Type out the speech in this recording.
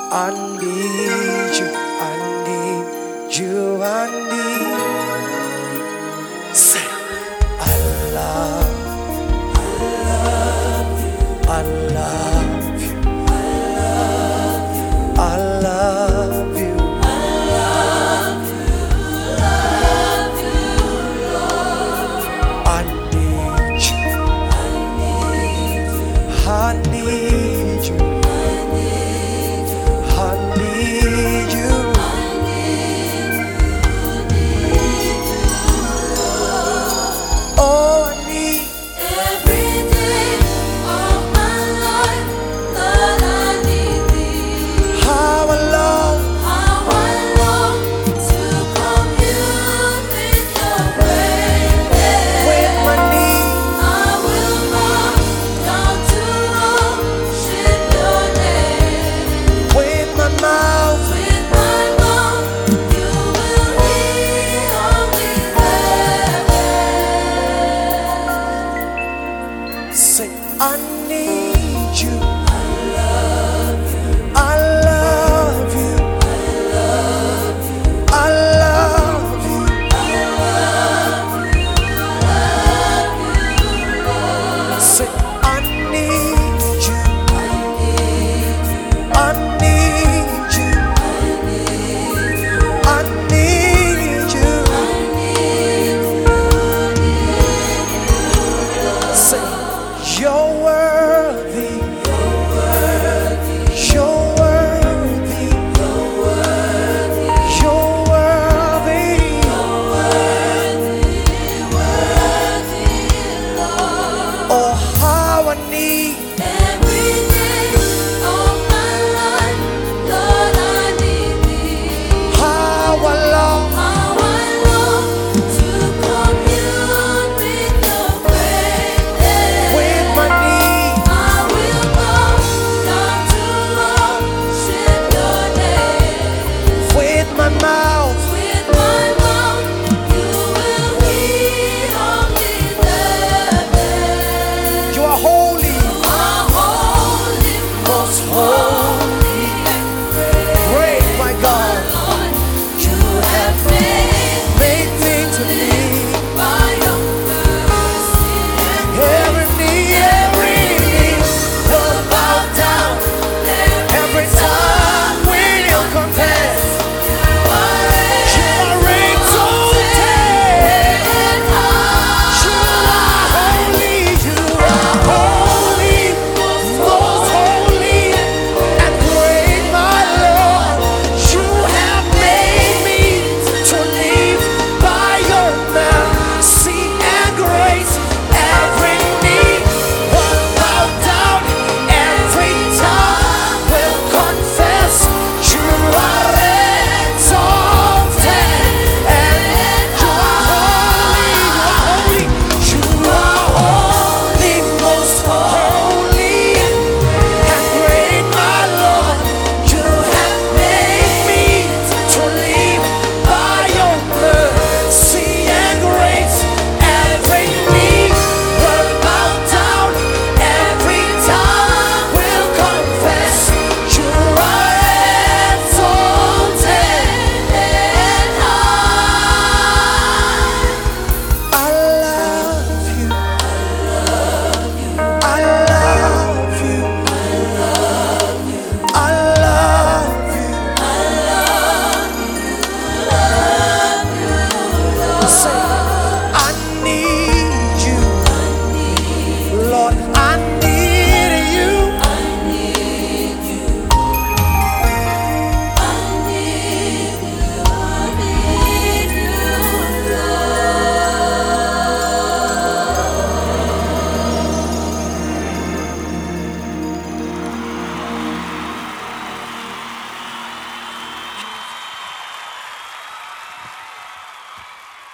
I need you, I need you, I need. Say, I love, I love you, I love you, I need you, I need you, I need you. Oh, I need every day of my life. Lord, I need Thee. how I love. How I long to commune with Your presence. With my knee, I will bow down to worship Your name. with my mouth, With my mouth, You will hear only heaven. say, I need you. I love you. I love you. Say, I need you. I need you. I need you. Say, you're worthy. You're worthy. You're worthy. Oh, how I need.